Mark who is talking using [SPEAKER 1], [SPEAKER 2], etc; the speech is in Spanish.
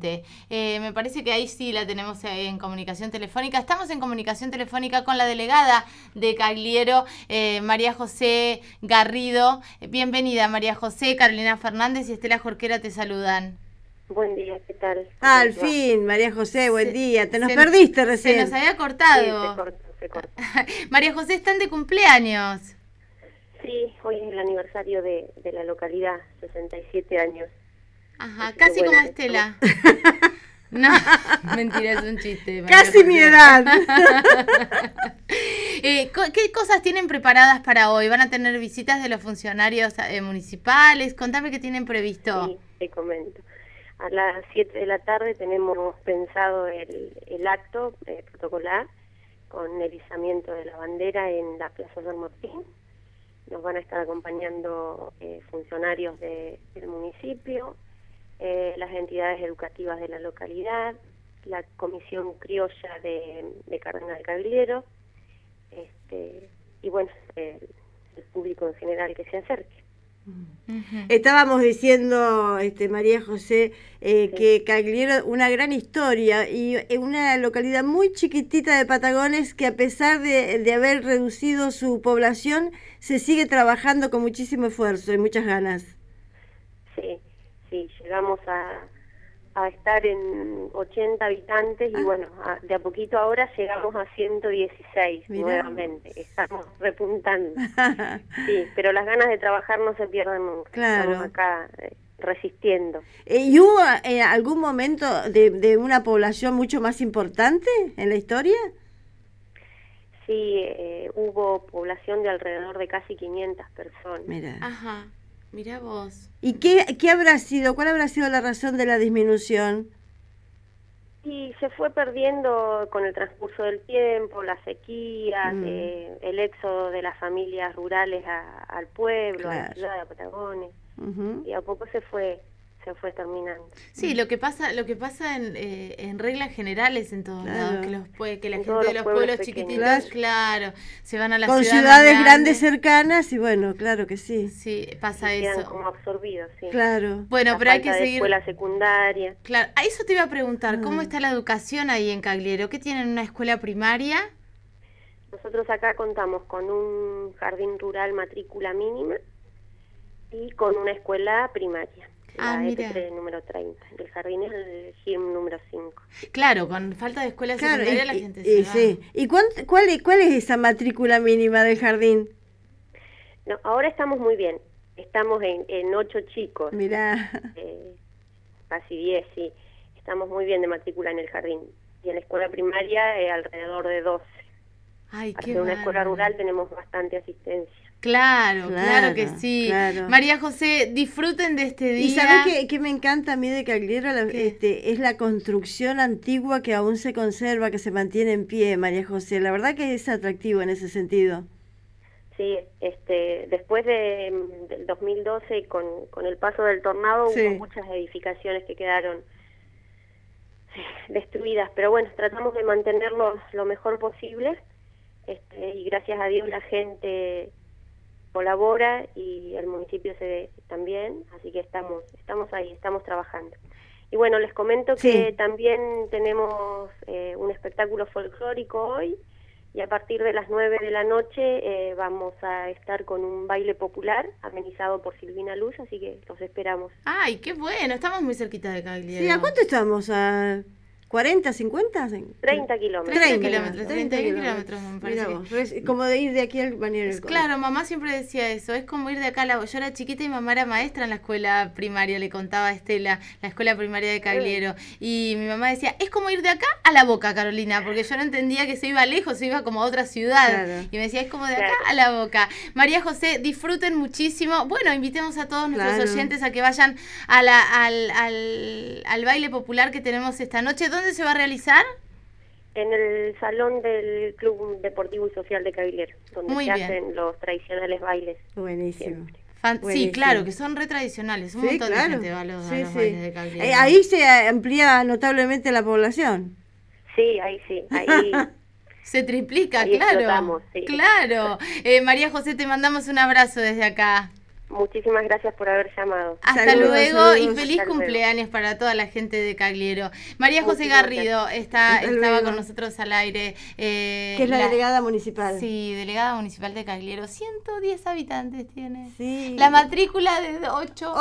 [SPEAKER 1] gente. Me parece que ahí sí la tenemos en comunicación telefónica. Estamos en comunicación telefónica con la delegada de Cagliero, María José Garrido. Bienvenida, María José. Carolina Fernández y Estela Jorquera te saludan.
[SPEAKER 2] Buen día, ¿qué tal?
[SPEAKER 3] Al fin, María José, buen día. Te nos perdiste recién.
[SPEAKER 1] Se nos había cortado.
[SPEAKER 2] Sí, se cortó.
[SPEAKER 1] María José, están de cumpleaños.
[SPEAKER 2] Sí, hoy es el aniversario de la localidad, 67 años.
[SPEAKER 1] Ajá,
[SPEAKER 2] así
[SPEAKER 1] casi
[SPEAKER 2] bueno,
[SPEAKER 1] como Estela. No, mentira, es un chiste.
[SPEAKER 3] Casi
[SPEAKER 1] José.
[SPEAKER 3] mi edad.
[SPEAKER 1] ¿Qué cosas tienen preparadas para hoy? ¿Van a tener visitas de los funcionarios municipales? Contame qué tienen previsto.
[SPEAKER 2] Sí, te comento. A las 7 de la tarde tenemos pensado el acto protocolar con el izamiento de la bandera en la Plaza San Martín. Nos van a estar acompañando funcionarios del municipio, las entidades educativas de la localidad, la Comisión Criolla de Cardenal Cagliero, y bueno, el público en general que se acerque.
[SPEAKER 3] Estábamos diciendo, María José, que Cagliero, una gran historia y una localidad muy chiquitita de Patagones que a pesar de haber reducido su población, se sigue trabajando con muchísimo esfuerzo y muchas ganas.
[SPEAKER 2] Sí, llegamos a estar en 80 habitantes y bueno, de a poquito ahora llegamos a 116. Mirá. Nuevamente, estamos repuntando. Sí, pero las ganas de trabajar no se pierden nunca.
[SPEAKER 3] Claro.
[SPEAKER 2] Estamos acá resistiendo.
[SPEAKER 3] ¿Y hubo algún momento de una población mucho más importante en la historia?
[SPEAKER 2] Sí, hubo población de alrededor de casi 500 personas.
[SPEAKER 3] Mira.
[SPEAKER 1] Ajá. Mirá vos.
[SPEAKER 3] ¿Y qué habrá sido? ¿Cuál habrá sido la razón de la disminución?
[SPEAKER 2] Y se fue perdiendo con el transcurso del tiempo, las sequías, el éxodo de las familias rurales al pueblo, claro, a la ciudad, a Patagones, y a poco se fue terminando.
[SPEAKER 1] Sí, lo que pasa en reglas generales en todos lados, que la gente de los pueblos chiquititos, claro, se van a las
[SPEAKER 3] con
[SPEAKER 1] ciudades
[SPEAKER 3] grandes cercanas y bueno, claro que sí.
[SPEAKER 1] Sí, pasa
[SPEAKER 2] y
[SPEAKER 1] eso.
[SPEAKER 2] quedan como absorbidos, sí.
[SPEAKER 3] Claro.
[SPEAKER 1] Bueno, pero hay que seguir.
[SPEAKER 2] Escuela secundaria.
[SPEAKER 1] Claro, a eso te iba a preguntar, ¿cómo está la educación ahí en Cagliero? ¿Qué tienen, una escuela primaria?
[SPEAKER 2] Nosotros acá contamos con un jardín rural matrícula mínima y con una escuela primaria. La ET3 número 30. El jardín es el GIM número 5.
[SPEAKER 1] Claro, con falta de escuela secundaria la gente se va.
[SPEAKER 3] Sí. ¿Y cuál es esa matrícula mínima del jardín?
[SPEAKER 2] No, ahora estamos muy bien. Estamos en 8 chicos.
[SPEAKER 3] Mirá.
[SPEAKER 2] Casi 10, sí. Estamos muy bien de matrícula en el jardín. Y en la escuela primaria alrededor de 12.
[SPEAKER 1] Ay,
[SPEAKER 2] qué en una escuela rural tenemos bastante asistencia.
[SPEAKER 1] Claro que sí. Claro. María José, disfruten de este día.
[SPEAKER 3] ¿Y sabés qué me encanta a mí de Cagliero? Es la construcción antigua que aún se conserva, que se mantiene en pie, María José. La verdad que es atractivo en ese sentido.
[SPEAKER 2] Sí, después del 2012, con el paso del tornado, hubo muchas edificaciones que quedaron destruidas, pero bueno, tratamos de mantenerlo lo mejor posible, y gracias a Dios la gente colabora y el municipio también, así que estamos ahí, estamos trabajando. Y bueno, les comento que también tenemos un espectáculo folclórico hoy, y a partir de las 9 de la noche vamos a estar con un baile popular amenizado por Silvina Luz, así que los esperamos.
[SPEAKER 1] ¡Ay, qué bueno! Estamos muy cerquita de Cagliero.
[SPEAKER 3] Sí, ¿a cuánto estamos? ¿A 40, 50?
[SPEAKER 2] 30 kilómetros.
[SPEAKER 1] 30 kilómetros, me parece.
[SPEAKER 3] Como de ir de aquí al balneario.
[SPEAKER 1] Claro, mamá siempre decía eso, es como ir de acá yo era chiquita y mamá era maestra en la escuela primaria, le contaba a Estela, la escuela primaria de Cagliero, y mi mamá decía, es como ir de acá a La Boca, Carolina, porque yo no entendía que se iba lejos, se iba como a otra ciudad, claro. Y me decía, es como de acá a La Boca. María José, disfruten muchísimo, bueno, invitemos a todos nuestros oyentes a que vayan a al baile popular que tenemos esta noche. ¿Dónde se va a realizar?
[SPEAKER 2] En el salón del Club Deportivo y Social de Cagliero, donde se hacen los tradicionales bailes.
[SPEAKER 3] Buenísimo.
[SPEAKER 1] Sí, claro, que son re tradicionales. Un montón de gente va a los bailes de Cagliero.
[SPEAKER 3] Ahí se amplía notablemente la población.
[SPEAKER 2] Sí, ahí sí.
[SPEAKER 1] Se triplica,
[SPEAKER 2] ahí
[SPEAKER 1] claro.
[SPEAKER 2] Explotamos, sí.
[SPEAKER 1] Claro. María José, te mandamos un abrazo desde acá.
[SPEAKER 2] muchísimas gracias por haber llamado.
[SPEAKER 1] Hasta
[SPEAKER 3] Saludos,
[SPEAKER 1] luego
[SPEAKER 3] saludos.
[SPEAKER 1] y feliz
[SPEAKER 2] Hasta luego.
[SPEAKER 1] cumpleaños para toda la gente de Cagliero. María José
[SPEAKER 2] Muchísimas
[SPEAKER 1] Garrido
[SPEAKER 3] Hasta
[SPEAKER 1] estaba
[SPEAKER 3] luego.
[SPEAKER 1] con nosotros al aire.
[SPEAKER 3] Que es la delegada municipal.
[SPEAKER 1] Sí, delegada municipal de Cagliero. 110 habitantes tiene.
[SPEAKER 3] Sí.
[SPEAKER 1] La matrícula de 8.